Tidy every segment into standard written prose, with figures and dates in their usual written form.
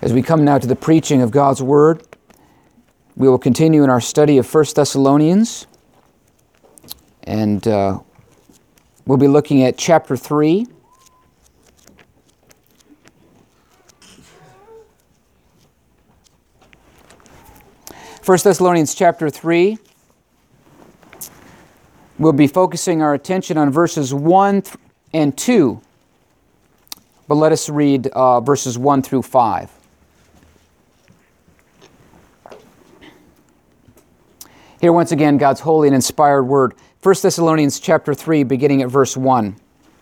As we come now to the preaching of God's Word, we will continue in our study of 1 Thessalonians, and we'll be looking at chapter 3. First Thessalonians chapter 3. We'll be focusing our attention on verses 1 and 2, but let us read verses 1 through 5. Here once again, God's holy and inspired word. 1 Thessalonians chapter 3, beginning at verse 1.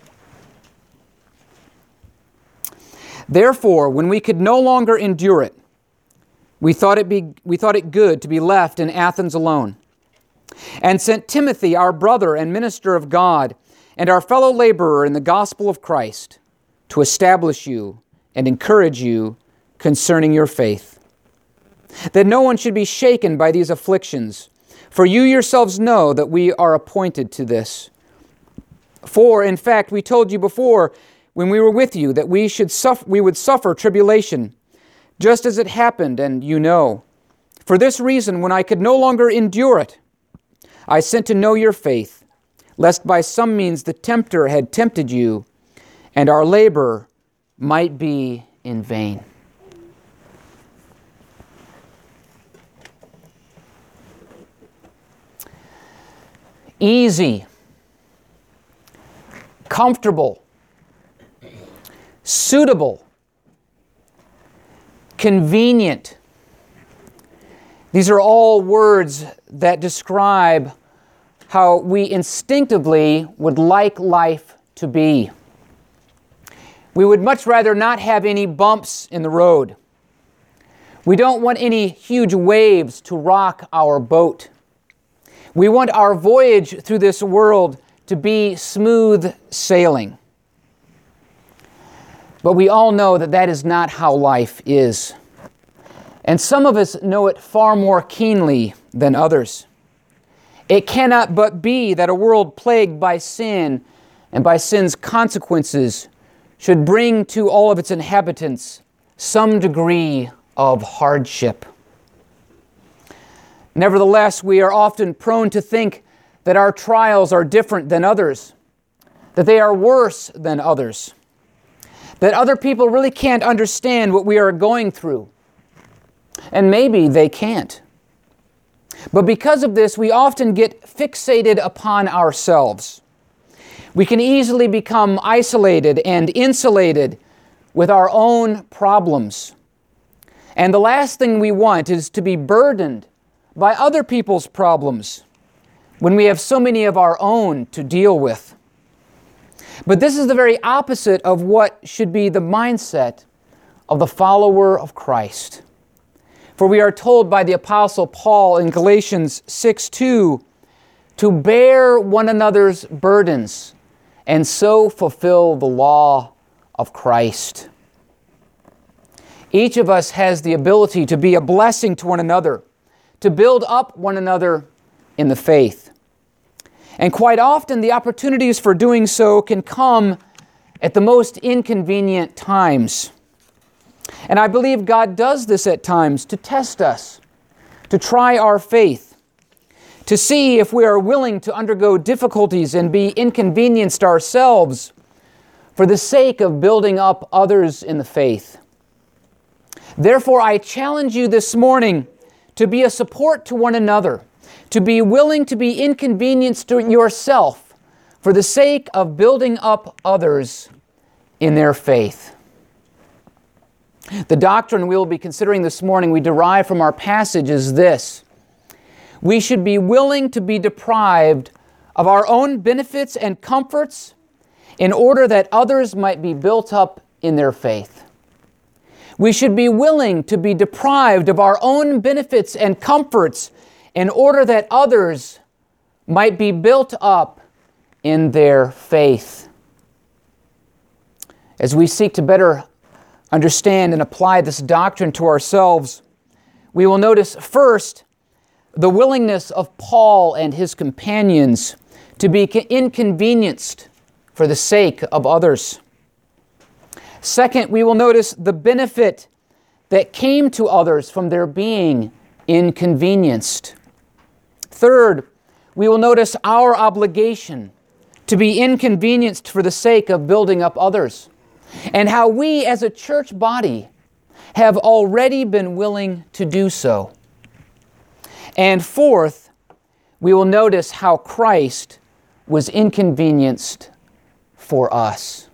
Therefore, when we could no longer endure it, we thought it good to be left in Athens alone, and sent Timothy, our brother and minister of God, and our fellow laborer in the gospel of Christ, to establish you and encourage you concerning your faith, that no one should be shaken by these afflictions. For you yourselves know that we are appointed to this. For, in fact, we told you before, when we were with you, that we would suffer tribulation, just as it happened, and you know. For this reason, when I could no longer endure it, I sent to know your faith, lest by some means the tempter had tempted you, and our labor might be in vain. Easy, comfortable, suitable, convenient. These are all words that describe how we instinctively would like life to be. We would much rather not have any bumps in the road. We don't want any huge waves to rock our boat. We want our voyage through this world to be smooth sailing. But we all know that that is not how life is. And some of us know it far more keenly than others. It cannot but be that a world plagued by sin and by sin's consequences should bring to all of its inhabitants some degree of hardship. Nevertheless, we are often prone to think that our trials are different than others, that they are worse than others, that other people really can't understand what we are going through. And maybe they can't. But because of this, we often get fixated upon ourselves. We can easily become isolated and insulated with our own problems. And the last thing we want is to be burdened by other people's problems when we have so many of our own to deal with. But this is the very opposite of what should be the mindset of the follower of Christ. For we are told by the Apostle Paul in Galatians 6:2 to bear one another's burdens and so fulfill the law of Christ. Each of us has the ability to be a blessing to one another, to build up one another in the faith. And quite often the opportunities for doing so can come at the most inconvenient times. And I believe God does this at times to test us, to try our faith, to see if we are willing to undergo difficulties and be inconvenienced ourselves for the sake of building up others in the faith. Therefore, I challenge you this morning to be a support to one another, to be willing to be inconvenienced to yourself for the sake of building up others in their faith. The doctrine we will be considering this morning we derive from our passage is this: we should be willing to be deprived of our own benefits and comforts in order that others might be built up in their faith. We should be willing to be deprived of our own benefits and comforts in order that others might be built up in their faith. As we seek to better understand and apply this doctrine to ourselves, we will notice first the willingness of Paul and his companions to be inconvenienced for the sake of others. Second, we will notice the benefit that came to others from their being inconvenienced. Third, we will notice our obligation to be inconvenienced for the sake of building up others, and how we as a church body have already been willing to do so. And fourth, we will notice how Christ was inconvenienced for us.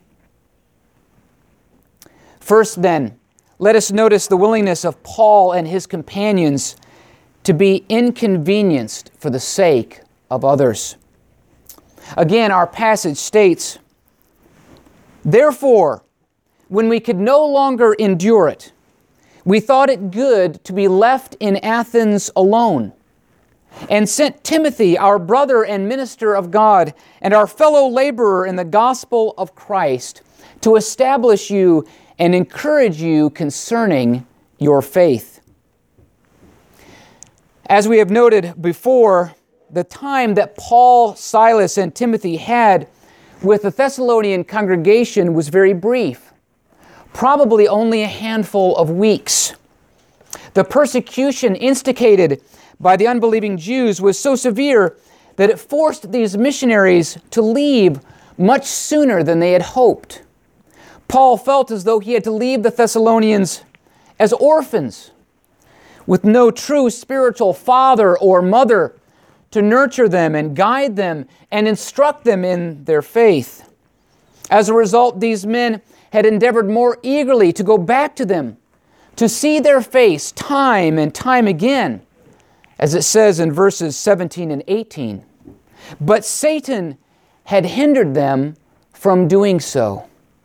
First then, let us notice the willingness of Paul and his companions to be inconvenienced for the sake of others. Again, our passage states, "Therefore, when we could no longer endure it, we thought it good to be left in Athens alone, and sent Timothy, our brother and minister of God, and our fellow laborer in the gospel of Christ, to establish you and encourage you concerning your faith." As we have noted before, the time that Paul, Silas, and Timothy had with the Thessalonian congregation was very brief, probably only a handful of weeks. The persecution instigated by the unbelieving Jews was so severe that it forced these missionaries to leave much sooner than they had hoped. Paul felt as though he had to leave the Thessalonians as orphans, with no true spiritual father or mother to nurture them and guide them and instruct them in their faith. As a result, these men had endeavored more eagerly to go back to them, to see their face time and time again, as it says in verses 17 and 18. But Satan had hindered them from doing so.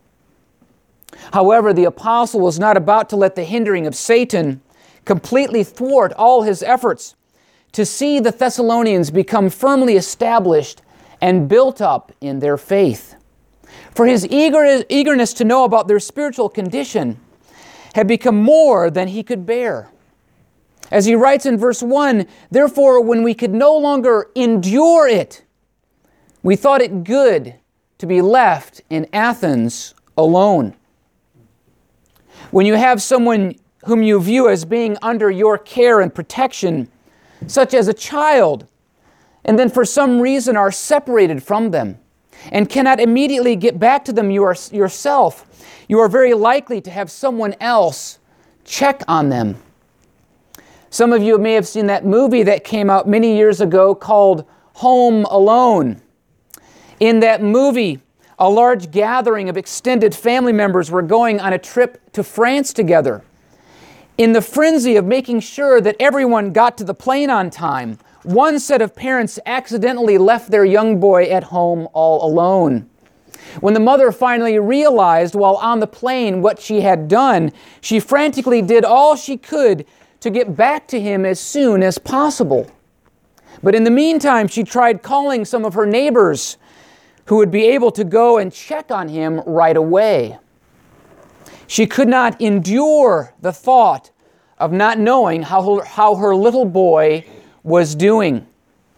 However, the apostle was not about to let the hindering of Satan completely thwart all his efforts to see the Thessalonians become firmly established and built up in their faith. For his eagerness to know about their spiritual condition had become more than he could bear. As he writes in verse 1, "Therefore, when we could no longer endure it, we thought it good to be left in Athens alone." When you have someone whom you view as being under your care and protection, such as a child, and then for some reason are separated from them and cannot immediately get back to them yourself, you are very likely to have someone else check on them. Some of you may have seen that movie that came out many years ago called Home Alone. In that movie, a large gathering of extended family members were going on a trip to France together. In the frenzy of making sure that everyone got to the plane on time, one set of parents accidentally left their young boy at home all alone. When the mother finally realized while on the plane what she had done, she frantically did all she could to get back to him as soon as possible. But in the meantime, she tried calling some of her neighbors who would be able to go and check on him right away. She could not endure the thought of not knowing how her little boy was doing.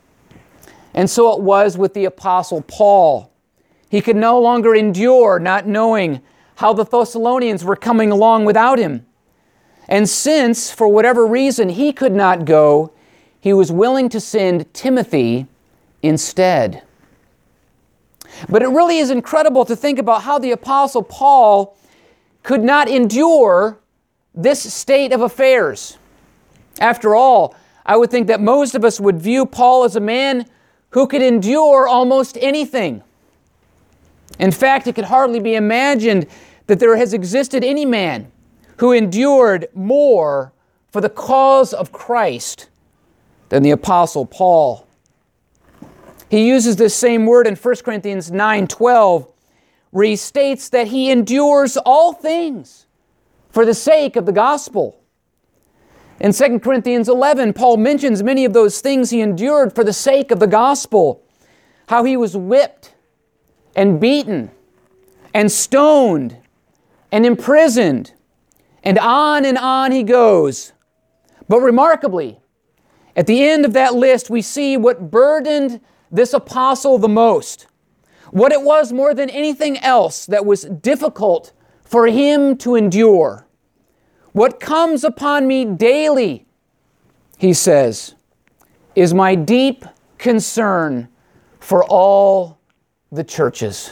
And so it was with the Apostle Paul. He could no longer endure not knowing how the Thessalonians were coming along without him. And since, for whatever reason, he could not go, he was willing to send Timothy instead. But it really is incredible to think about how the Apostle Paul could not endure this state of affairs. After all, I would think that most of us would view Paul as a man who could endure almost anything. In fact, it could hardly be imagined that there has existed any man who endured more for the cause of Christ than the Apostle Paul. He uses this same word in 1 Corinthians 9:12, where he states that he endures all things for the sake of the gospel. In 2 Corinthians 11, Paul mentions many of those things he endured for the sake of the gospel, how he was whipped and beaten and stoned and imprisoned, and on he goes. But remarkably, at the end of that list, we see what burdened this apostle the most, what it was more than anything else that was difficult for him to endure, What comes upon me daily, he says, is my deep concern for all the churches.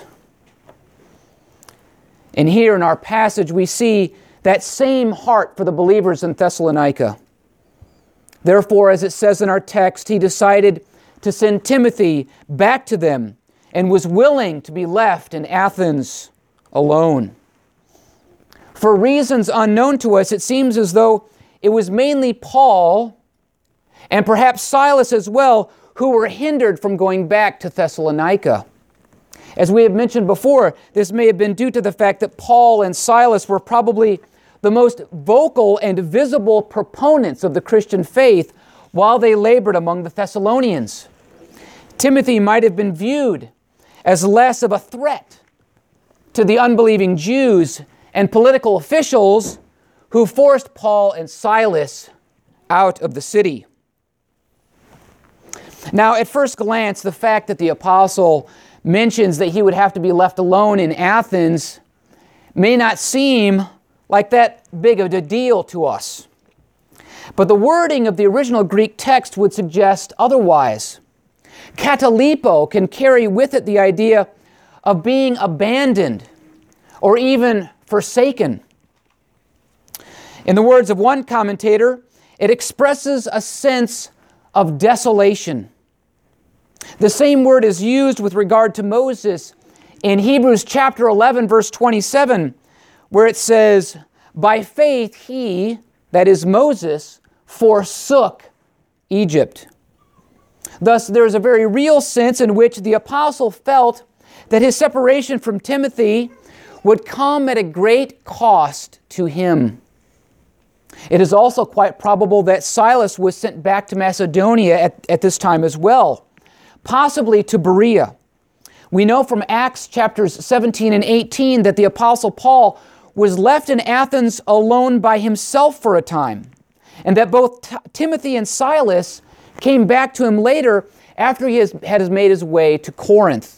And here in our passage, we see that same heart for the believers in Thessalonica. Therefore, as it says in our text, he decided to send Timothy back to them and was willing to be left in Athens alone. For reasons unknown to us, it seems as though it was mainly Paul and perhaps Silas as well who were hindered from going back to Thessalonica. As we have mentioned before, this may have been due to the fact that Paul and Silas were probably the most vocal and visible proponents of the Christian faith while they labored among the Thessalonians. Timothy might have been viewed as less of a threat to the unbelieving Jews and political officials who forced Paul and Silas out of the city. Now, at first glance, the fact that the apostle mentions that he would have to be left alone in Athens may not seem like that big of a deal to us. But the wording of the original Greek text would suggest otherwise. Katalipo can carry with it the idea of being abandoned or even forsaken. In the words of one commentator, it expresses a sense of desolation. The same word is used with regard to Moses in Hebrews chapter 11, verse 27, where it says, "By faith he," that is Moses, "forsook Egypt." Thus, there is a very real sense in which the apostle felt that his separation from Timothy would come at a great cost to him. It is also quite probable that Silas was sent back to Macedonia at this time as well, possibly to Berea. We know from Acts chapters 17 and 18 that the apostle Paul was left in Athens alone by himself for a time, and that both Timothy and Silas came back to him later after he had made his way to Corinth.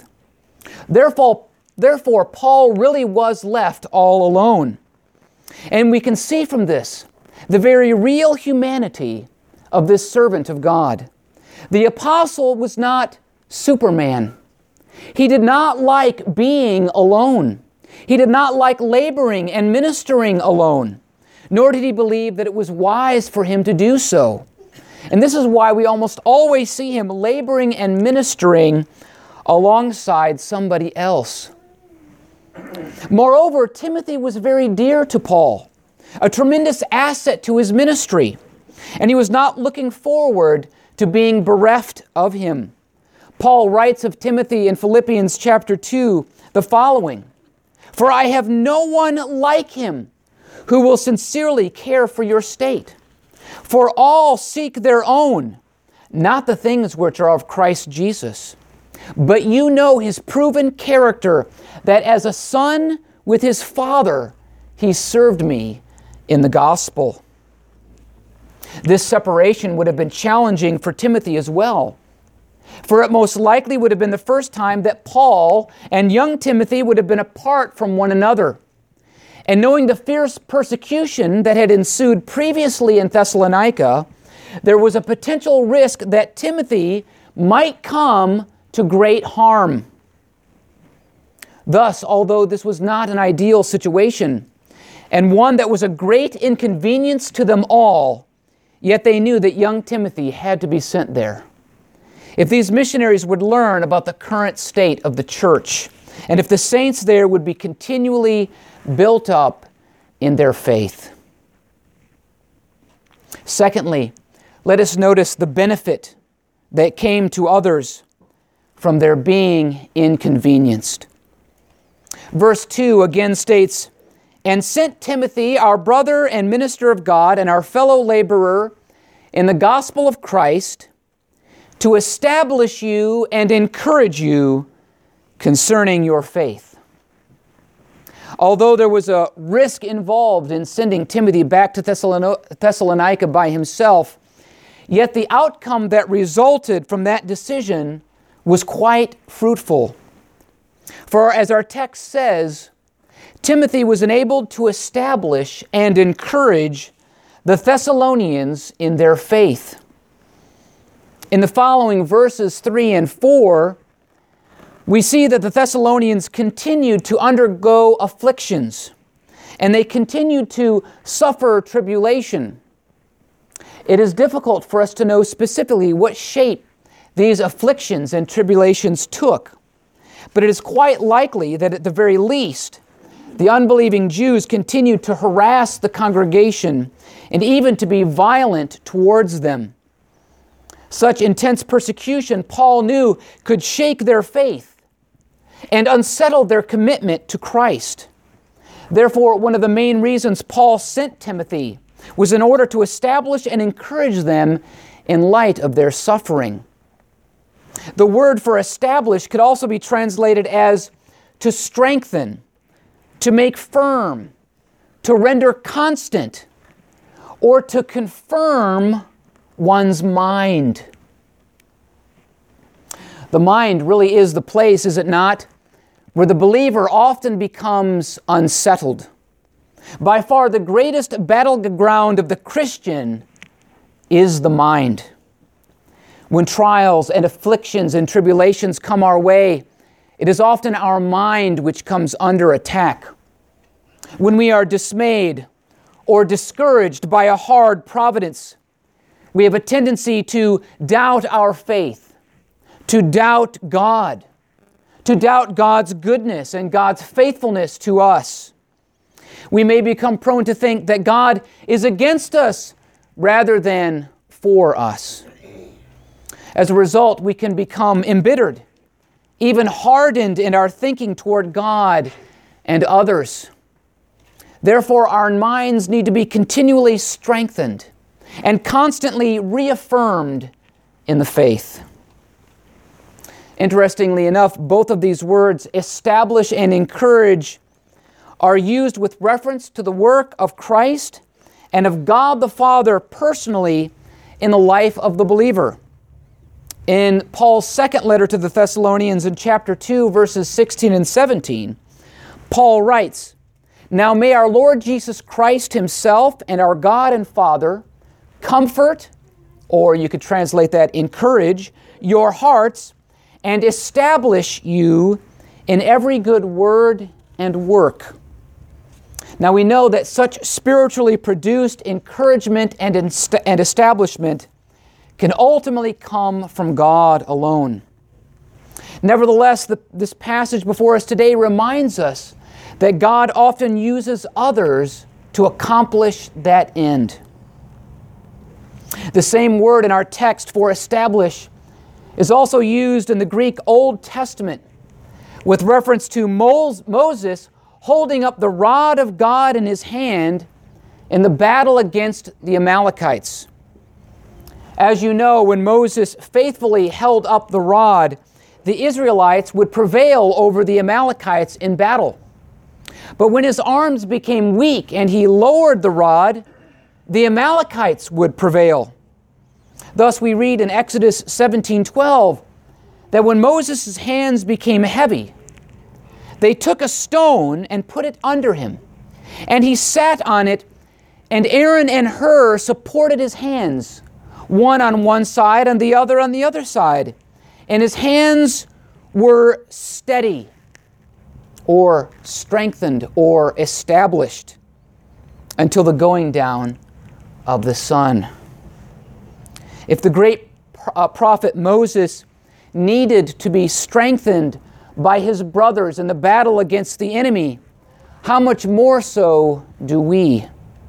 Therefore, Paul really was left all alone. And we can see from this the very real humanity of this servant of God. The apostle was not Superman. He did not like being alone. He did not like laboring and ministering alone, nor did he believe that it was wise for him to do so. And this is why we almost always see him laboring and ministering alongside somebody else. Moreover, Timothy was very dear to Paul, a tremendous asset to his ministry, and he was not looking forward to being bereft of him. Paul writes of Timothy in Philippians chapter 2 the following, "For I have no one like him who will sincerely care for your state. For all seek their own, not the things which are of Christ Jesus. But you know his proven character, that as a son with his father, he served me in the gospel." This separation would have been challenging for Timothy as well, for it most likely would have been the first time that Paul and young Timothy would have been apart from one another. And knowing the fierce persecution that had ensued previously in Thessalonica, there was a potential risk that Timothy might come to great harm. Thus, although this was not an ideal situation, and one that was a great inconvenience to them all, yet they knew that young Timothy had to be sent there. If these missionaries would learn about the current state of the church, and if the saints there would be continually built up in their faith. Secondly, let us notice the benefit that came to others from their being inconvenienced. Verse 2 again states, "And sent Timothy, our brother and minister of God, and our fellow laborer in the gospel of Christ, to establish you and encourage you concerning your faith." Although there was a risk involved in sending Timothy back to Thessalonica by himself, yet the outcome that resulted from that decision was quite fruitful. For as our text says, Timothy was enabled to establish and encourage the Thessalonians in their faith. In the following verses 3 and 4, we see that the Thessalonians continued to undergo afflictions, and they continued to suffer tribulation. It is difficult for us to know specifically what shape these afflictions and tribulations took, but it is quite likely that at the very least, the unbelieving Jews continued to harass the congregation and even to be violent towards them. Such intense persecution, Paul knew, could shake their faith and unsettle their commitment to Christ. Therefore, one of the main reasons Paul sent Timothy was in order to establish and encourage them in light of their suffering. The word for establish could also be translated as to strengthen, to make firm, to render constant, or to confirm one's mind. The mind really is the place, is it not, where the believer often becomes unsettled. By far the greatest battleground of the Christian is the mind. When trials and afflictions and tribulations come our way, it is often our mind which comes under attack. When we are dismayed or discouraged by a hard providence, we have a tendency to doubt our faith, to doubt God, to doubt God's goodness and God's faithfulness to us. We may become prone to think that God is against us rather than for us. As a result, we can become embittered, even hardened in our thinking toward God and others. Therefore, our minds need to be continually strengthened and constantly reaffirmed in the faith. Interestingly enough, both of these words, establish and encourage, are used with reference to the work of Christ and of God the Father personally in the life of the believer. In Paul's second letter to the Thessalonians in chapter 2, verses 16 and 17, Paul writes, "Now may our Lord Jesus Christ Himself and our God and Father comfort," or you could translate that, encourage, "your hearts and establish you in every good word and work." Now we know that such spiritually produced encouragement and establishment can ultimately come from God alone. Nevertheless, this passage before us today reminds us that God often uses others to accomplish that end. The same word in our text for establish is also used in the Greek Old Testament with reference to Moses holding up the rod of God in his hand in the battle against the Amalekites. As you know, when Moses faithfully held up the rod, the Israelites would prevail over the Amalekites in battle. But when his arms became weak and he lowered the rod, the Amalekites would prevail. Thus we read in Exodus 17:12 that when Moses' hands became heavy, they took a stone and put it under him, and he sat on it, and Aaron and Hur supported his hands, one on one side and the other on the other side, and his hands were steady, or strengthened, or established until the going down of the sun. If the great prophet Moses needed to be strengthened by his brothers in the battle against the enemy, how much more so do we?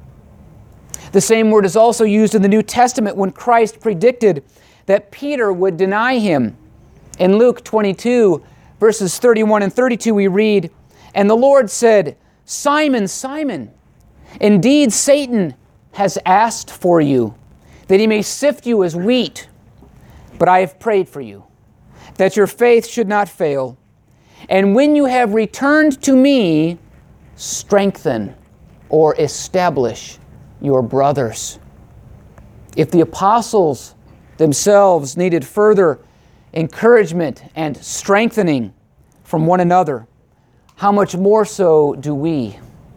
The same word is also used in the New Testament when Christ predicted that Peter would deny him. In Luke 22, verses 31 and 32, we read, "And the Lord said, 'Simon, Simon, indeed Satan has asked for you, that he may sift you as wheat. But I have prayed for you, that your faith should not fail. And when you have returned to me, strengthen,' or establish, 'your brothers.'" If the apostles themselves needed further encouragement and strengthening from one another, how much more so do we?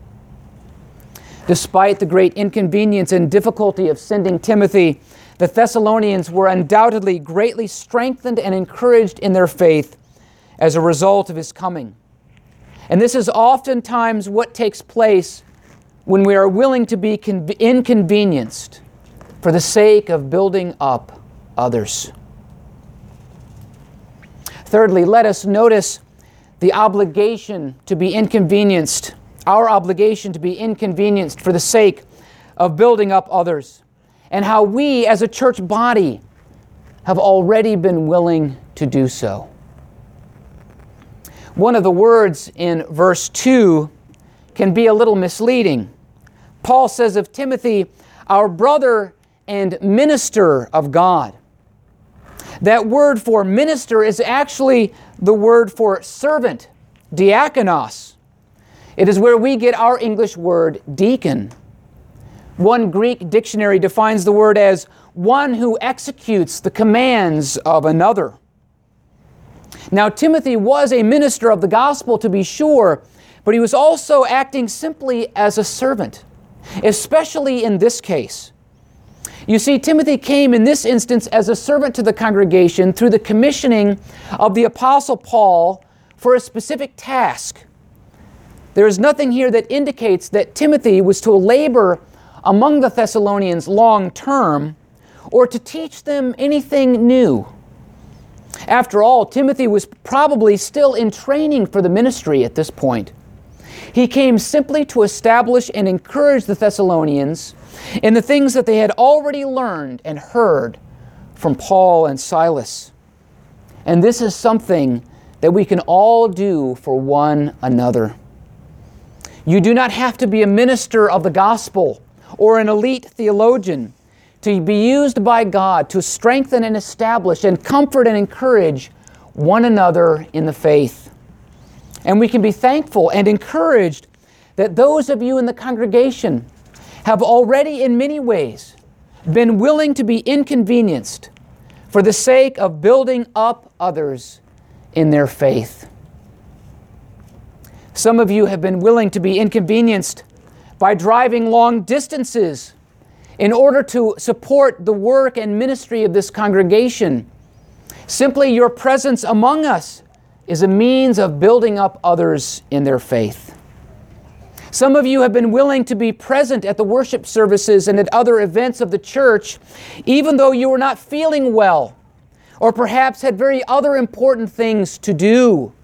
Despite the great inconvenience and difficulty of sending Timothy, the Thessalonians were undoubtedly greatly strengthened and encouraged in their faith as a result of his coming. And this is oftentimes what takes place when we are willing to be inconvenienced for the sake of building up others. Thirdly, let us notice the obligation to be inconvenienced, our obligation to be inconvenienced for the sake of building up others, and how we as a church body have already been willing to do so. One of the words in verse 2 can be a little misleading. Paul says of Timothy, our brother and minister of God. That word for minister is actually the word for servant, diakonos. It is where we get our English word deacon. One Greek dictionary defines the word as one who executes the commands of another. Now, Timothy was a minister of the gospel, to be sure, but he was also acting simply as a servant, especially in this case. You see, Timothy came in this instance as a servant to the congregation through the commissioning of the Apostle Paul for a specific task. There is nothing here that indicates that Timothy was to labor among the Thessalonians long term or to teach them anything new. After all, Timothy was probably still in training for the ministry at this point. He came simply to establish and encourage the Thessalonians in the things that they had already learned and heard from Paul and Silas. And this is something that we can all do for one another. You do not have to be a minister of the gospel or an elite theologian to be used by God to strengthen and establish and comfort and encourage one another in the faith. And we can be thankful and encouraged that those of you in the congregation have already in many ways been willing to be inconvenienced for the sake of building up others in their faith. Some of you have been willing to be inconvenienced by driving long distances in order to support the work and ministry of this congregation. Simply your presence among us is a means of building up others in their faith. Some of you have been willing to be present at the worship services and at other events of the church, even though you were not feeling well, or perhaps had very other important things to do.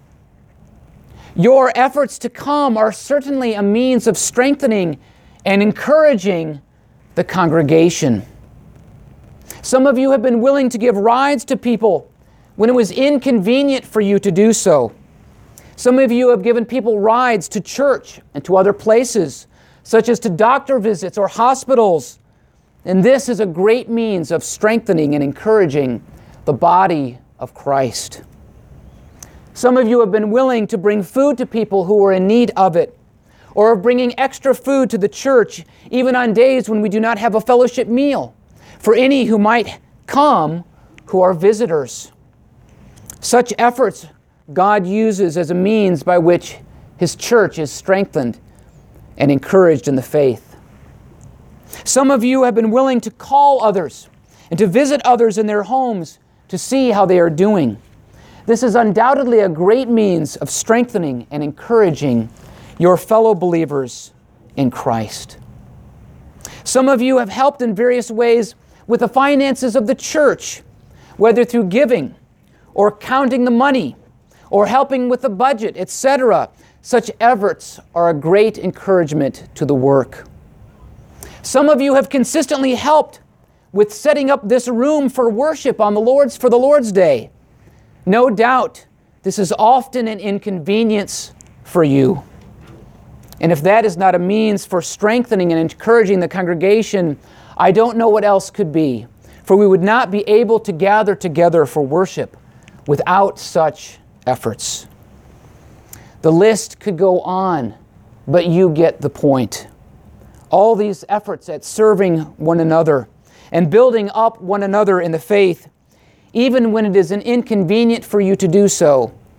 Your efforts to come are certainly a means of strengthening and encouraging the congregation. Some of you have been willing to give rides to people when it was inconvenient for you to do so. Some of you have given people rides to church and to other places, such as to doctor visits or hospitals. And this is a great means of strengthening and encouraging the body of Christ. Some of you have been willing to bring food to people who are in need of it, or of bringing extra food to the church, even on days when we do not have a fellowship meal, for any who might come who are visitors. Such efforts God uses as a means by which His church is strengthened and encouraged in the faith. Some of you have been willing to call others and to visit others in their homes to see how they are doing. This is undoubtedly a great means of strengthening and encouraging your fellow believers in Christ. Some of you have helped in various ways with the finances of the church, whether through giving or counting the money or helping with the budget, etc. Such efforts are a great encouragement to the work. Some of you have consistently helped with setting up this room for worship on the Lord's Day. No doubt, this is often an inconvenience for you. And if that is not a means for strengthening and encouraging the congregation, I don't know what else could be. For we would not be able to gather together for worship without such efforts. The list could go on, but you get the point. All these efforts at serving one another and building up one another in the faith, even when it is inconvenient for you to do so,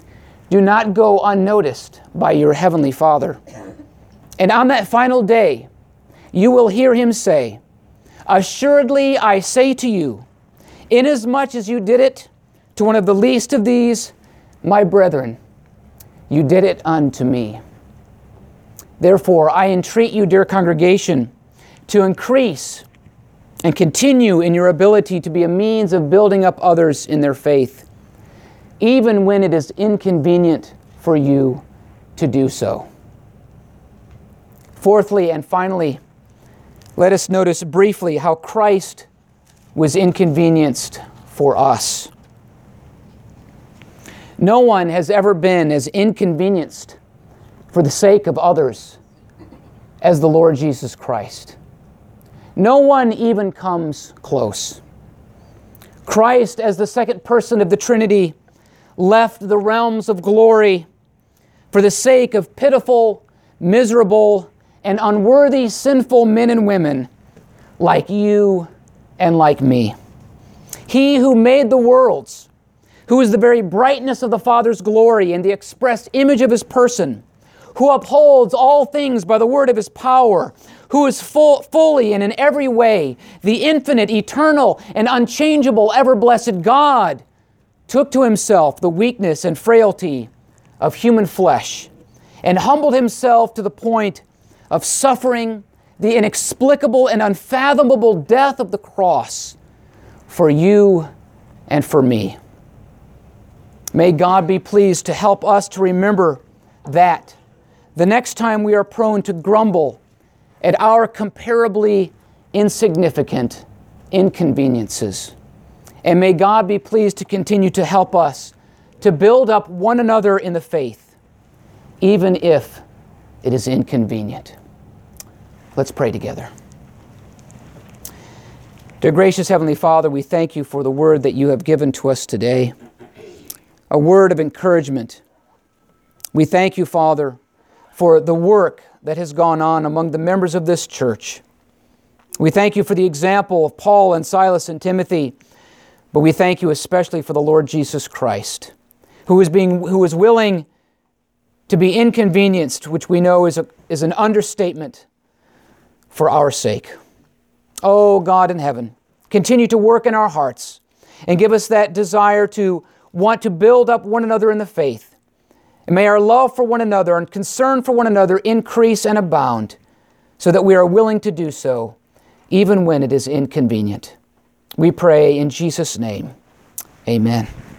do not go unnoticed by your heavenly Father. And on that final day, you will hear him say, "Assuredly I say to you, inasmuch as you did it to one of the least of these, my brethren, you did it unto me." Therefore, I entreat you, dear congregation, to increase and continue in your ability to be a means of building up others in their faith, even when it is inconvenient for you to do so. Fourthly and finally, let us notice briefly how Christ was inconvenienced for us. No one has ever been as inconvenienced for the sake of others as the Lord Jesus Christ. No one even comes close. Christ, as the second person of the Trinity, left the realms of glory for the sake of pitiful, miserable, and unworthy sinful men and women like you and like me. He who made the worlds, who is the very brightness of the Father's glory and the express image of his person, who upholds all things by the word of his power, who is fully and in every way the infinite, eternal, and unchangeable, ever-blessed God, took to himself the weakness and frailty of human flesh and humbled himself to the point of suffering the inexplicable and unfathomable death of the cross for you and for me. May God be pleased to help us to remember that the next time we are prone to grumble at our comparably insignificant inconveniences. And may God be pleased to continue to help us to build up one another in the faith, even if it is inconvenient. Let's pray together. Dear gracious Heavenly Father, we thank you for the word that you have given to us today, a word of encouragement. We thank you, Father, for the work that has gone on among the members of this church. We thank you for the example of Paul and Silas and Timothy, but we thank you especially for the Lord Jesus Christ, who is willing to be inconvenienced, which we know is an understatement, for our sake. Oh, God in heaven, continue to work in our hearts and give us that desire to want to build up one another in the faith. And may our love for one another and concern for one another increase and abound so that we are willing to do so even when it is inconvenient. We pray in Jesus' name. Amen.